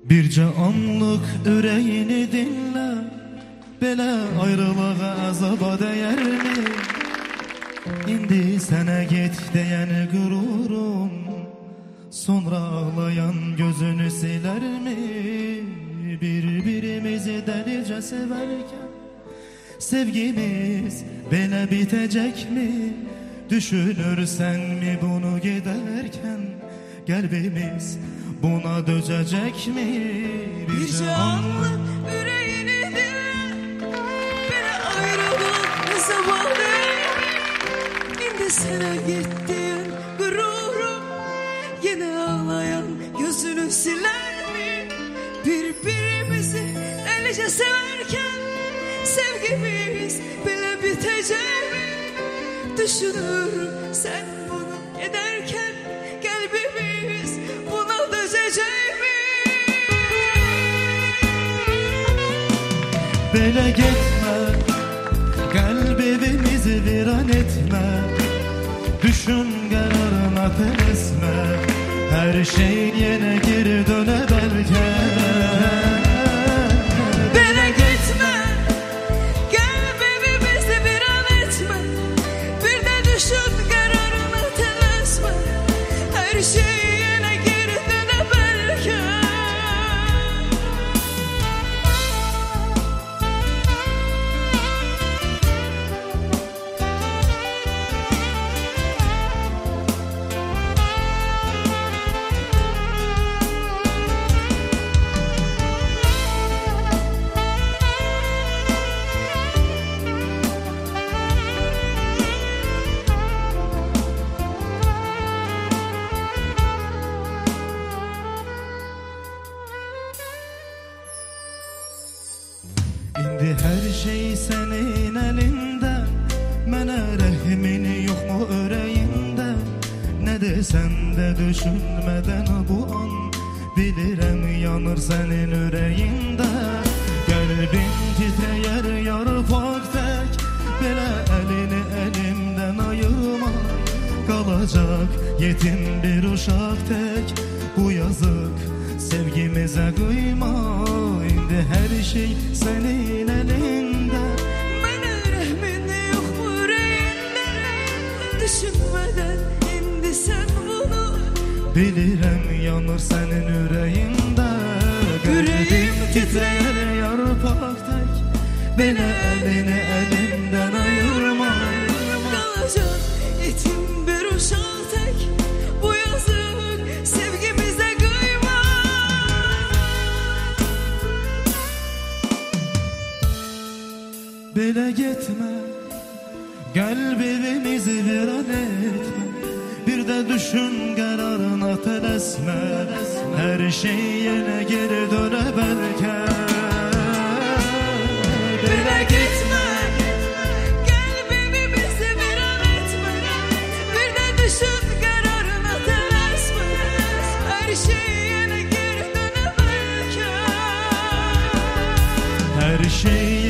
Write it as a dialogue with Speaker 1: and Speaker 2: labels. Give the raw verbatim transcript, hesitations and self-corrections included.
Speaker 1: Birce anlık yüreğini dinle, belə ayrılığa azaba değermi? İndi sana git diyen gururum, sonra ağlayan gözünü siler mi? Birbirimizi delice severken sevgimiz belə bitecek mi? Düşünürsen mi bunu giderken kalbimiz buna dözecek mi?
Speaker 2: Birce anlık yüreğini dinle, beni ayrılık zavallı. İndi sana gittiğin gururum, yine ağlayan gözünü siler mi? Birbirimizi delice severken sevgimiz bile bitecek mi? Düşünürüm sen bunu ederken kalbimiz buna dözecek mi?
Speaker 1: Böyle gitme, kalbimizi viran etme, düşün kararına tezme, her şey yine geri döne belki.
Speaker 2: Böyle gitme, kalbimizi viran etme, bir de düşün kararına tezme, her şey yine geri döne belki.
Speaker 1: İndi her şey senin elinde, mənə rəhmin yok mu yüreğinde? Ne desen de düşünmeden bu an, bilirəm yanır senin yüreğinde. Kalbim titreyer yarpaq tek, belə elini elimden ayırma, kalacak yetim bir uşak tek. Bu yazık sevgimize kıyma, indi her şey senin elinde.
Speaker 2: Mənə rəhmin yok mu yüreğinde? Düşünmeden indi sen bunu,
Speaker 1: bilirəm yanır senin yüreğinde.
Speaker 2: Yüreğim
Speaker 1: titreyer yarpaq tek, belə elini elimden ayırma.
Speaker 2: kalacak yetim bir uşak tek. Bu yazık sevgimize kıyma.
Speaker 1: Belə gitme, kalbimizi viran etme, bir de düşün kararına telesme, her şey yine geri döne belki.
Speaker 2: Böyle gitme, kalbimizi viran etme, bir de düşün kararına telesme, her şey yine geri döne belki.
Speaker 1: Her şey